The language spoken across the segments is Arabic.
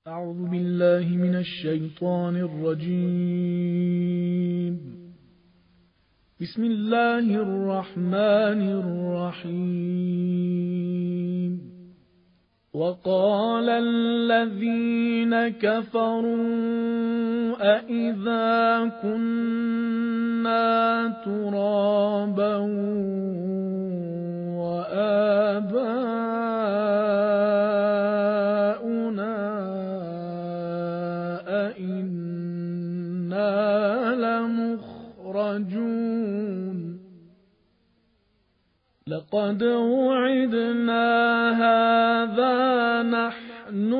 أعوذ بالله من الشيطان الرجيم. بسم الله الرحمن الرحيم. وقال الذين كفروا أإذا كنا ترابا وآباؤنا أإنا لمخرجون لقد وعدنا هذا نحن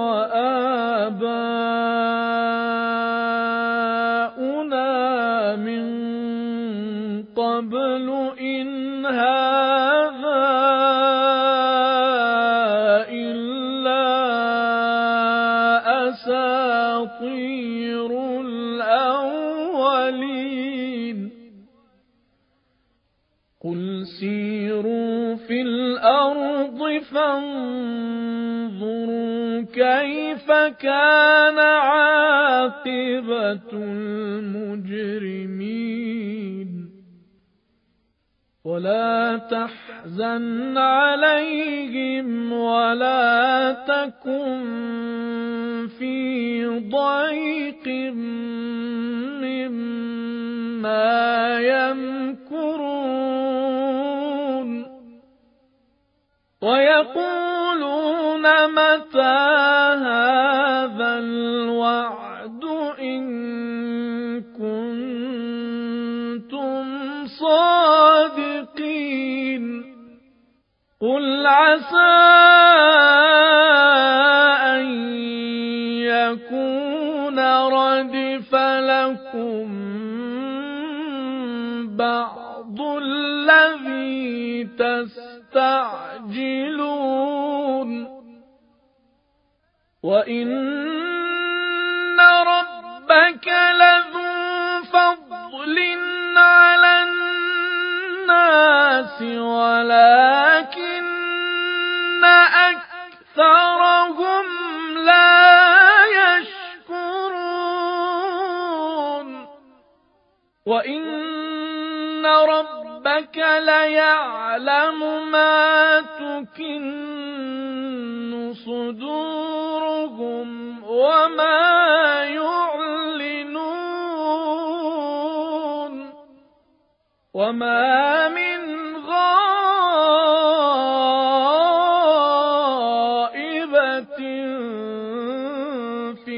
وآباؤنا من قبل إن هذا إلا أساطير الأولين. قل سيروا في الأرض فانظروا كيف كان عاقبة المجرمين. ولا تحزن عليهم ولا تكن في ضيق مما يمكرون. ويقولون متى هذا الوعد إن كنتم صادقين. قل عسى أن يكون ردف لكم بعض الذي تستعجلون. وإن ربك لذو فضل على الناس ولكن أكثرهم لا يشكرون. وإن ربك ليعلم ما تكن صدورهم وما يعلنون. وما من غائبة في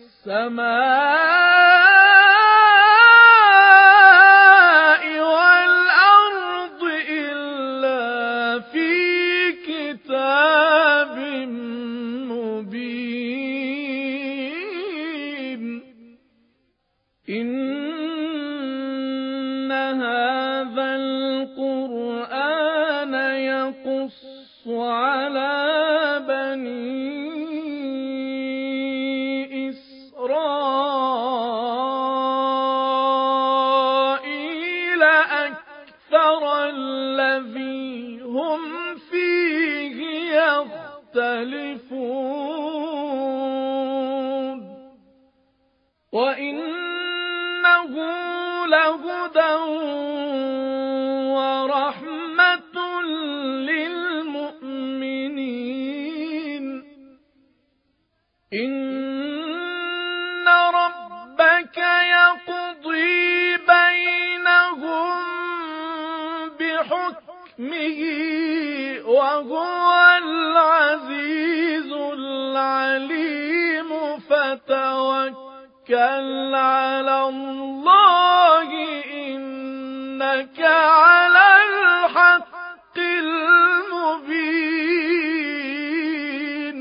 السماء والأرض إلا في كتاب مبين. إن هذا القرآن يقص على بني إسرائيل أكثر الذي هم فيه يختلفون. وإنه لهدى ورحمة للمؤمنين. إن ربك يقضي بينهم بحكمه وهو العزيز العليم. فتوكل على الله إنك على الحق المبين.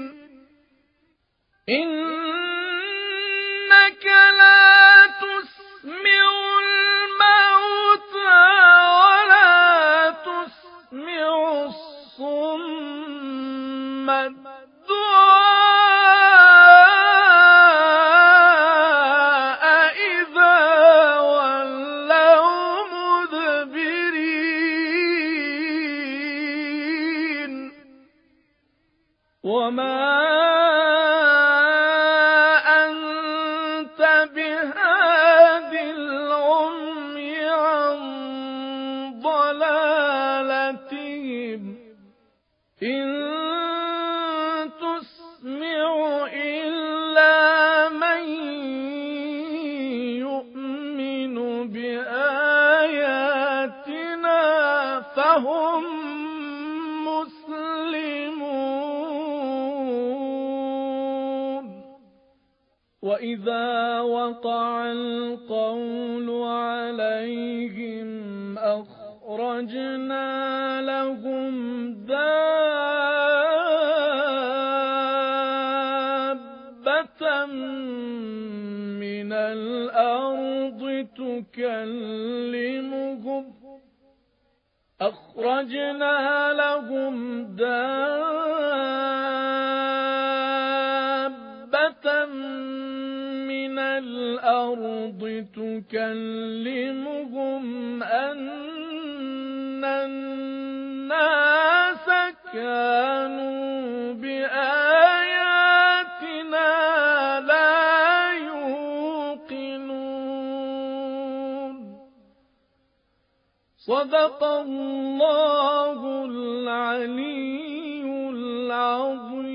إنك لا تسمع الموتى ولا تسمع الصم الدعاء إذا ولوا مدبرين. وما وَإِذَا وَقَعَ الْقَوْلُ عَلَيْهِمْ أَخْرَجْنَا لَهُمْ دَابَّةً مِنَ الْأَرْضِ تُكَلِّمُهُمْ أَنَّ النَّاسَ كَانُوا بِآيَاتِنَا لَا يُوقِنُونَ. صدق الله العلي العظيم.